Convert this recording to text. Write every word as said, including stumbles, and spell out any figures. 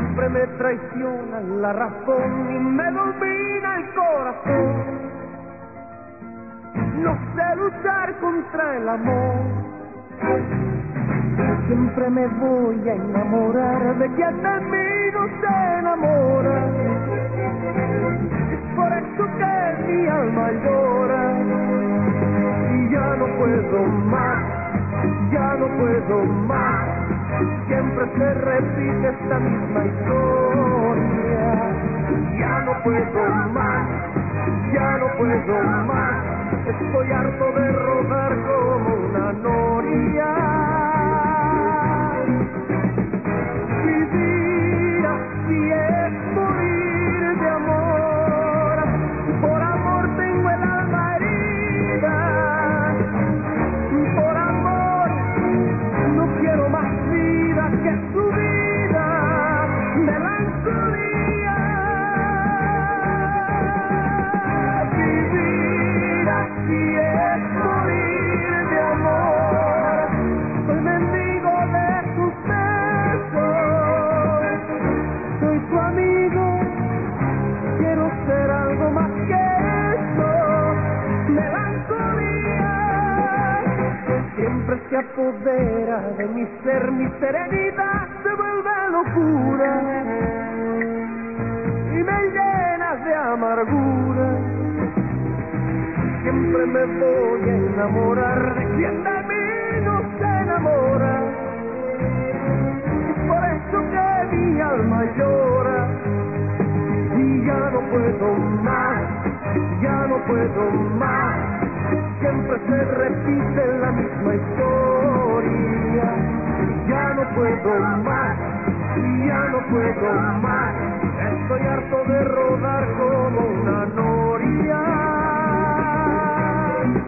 Siempre me traiciona la razón y me domina el corazón. No sé luchar contra el amor. Siempre me voy a enamorar de quien de mí no se enamora. Es por eso que mi alma llora. Y ya no puedo más, ya no puedo más. Siempre se repite esta misma historia. Ya no puedo más, ya no puedo más. Estoy harto de rodar como una noria. Vivir así es morir de amor. Por amor tengo el alma herida. Por amor no quiero más vida que su vida. Melancolía. Vivir así es morir de amor. Soy mendigo de tus besos. Soy tu amigo. Quiero ser algo más que eso. Melancolía. Siempre se apodera de mi ser, mi serenidad se vuelve locura y me llena de amargura. Siempre me voy a enamorar de quien de mí no se enamora. Es por eso que mi alma llora. Y ya no puedo más, ya no puedo más. Siempre se repite la misma historia. Ya no puedo más, ya no puedo más. Estoy harto de rodar como una noche.